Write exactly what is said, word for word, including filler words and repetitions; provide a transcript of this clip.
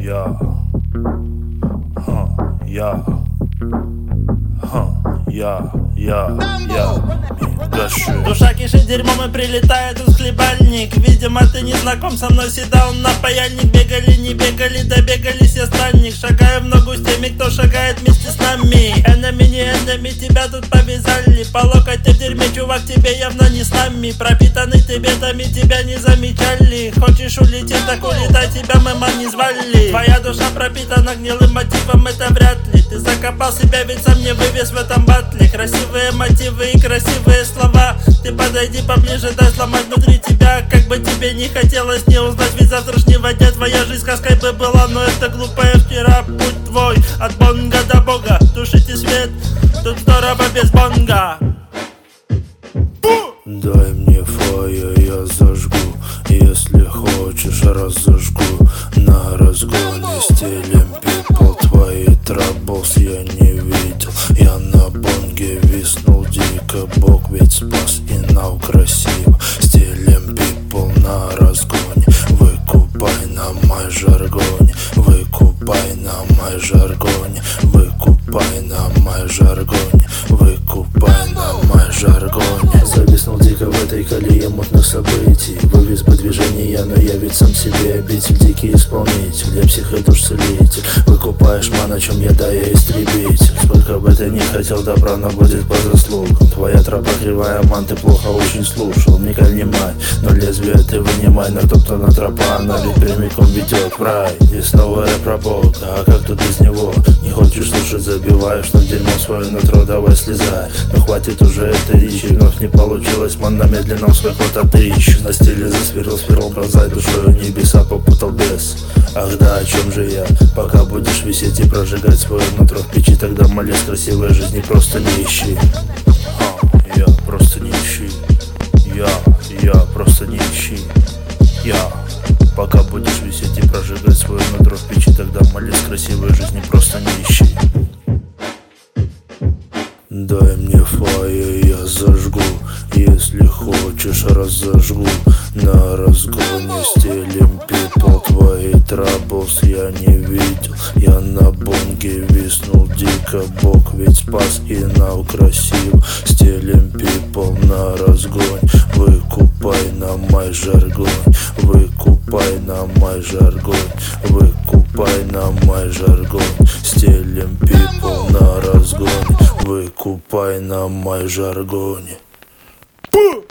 я, ха, я, ха, я, я, я, гашу. Душа кишит дерьмом и прилетает из хлебальник. Видимо, ты не знаком со мной, седал на паяльник. Бегали, не бегали, добегались, я странник. Шагаю в ногу с теми, кто шагает вместе с нами. Энами, не энами, тебя тут повязали. По локоть ты в дерьме, чувак, тебе явно не с нами. Пропитанный ты бедами, тебя не замечали. Хочешь улететь, так улетай, тебя мама не звали. Твоя душа пропитана гнилым мотивом, это вряд ли. Ты закопал себя, ведь сам не вывез в этом батле. Красивые мотивы и красивые слова. Ты подойди поближе, дай сломать внутри тебя. Как бы тебе не хотелось не узнать, ведь завтрашнего дня твоя жизнь сказкой бы была. Но это глупая вчера, путь твой от бонга до бога. Тушите свет, тут здорово без бонга. Дай мне фая, я зажгу. Если хочешь, разожгу. На разгоне стилем people. Твои траблс я не видел. Я на бонге виснул дико. Бог ведь спас и нау красиво. Стилем people на разгоне. Выкупай на мой жаргоне. Выкупай на мой жаргоне. Выкупай на мой жаргоне. Выкупай на мой жаргоне. Зависнул дико в этой колее мутных событий. Вывез бы движение, но я ведь сам себе обитель. Дикий исполнитель, я психодуш целитель. Выкупаешь ман, о чем я, да, я истребитель. Сколько бы ты ни хотел добра, но будет по заслугам. Твоя тропа кривая, ман, ты плохо очень слушал. Не кальнимай, но лезвие ты вынимай. Натоптана тропа, она ведь прямиком ведет в рай. И снова рэп про Бога, а как тут без него? Не хочешь слушать, забиваешь, но дерьмо свое нутро, давай слезай. Но хватит уже этой речи, вновь не получилось, ман, на медленном свой ход отыщ. На стиле засверлил, сверлил глаза, душою небеса попутал бес. Ах да, о чем же я? Пока будешь висеть и прожигать свое нутро в печи, тогда молись, красивой жизни просто не ищи. А, я просто не ищи. Я, я просто не ищи. Я, пока будешь висеть и прожигать свое нутро в печи, тогда молись, красивой жизни просто не ищи. Дай мне фая, я зажгу. Если хочешь, разожгу. На разгоне стилем people. Твои траблс я не видел. Я на бонге виснул дико. Бог ведь спас и нау красиво. Стилем people на разгоне. Выкупай на мой жаргон. Выкупай на мой жаргон. Выкупай на мой жаргон. Стилем people на разгоне. Выкупай на мой жаргоне.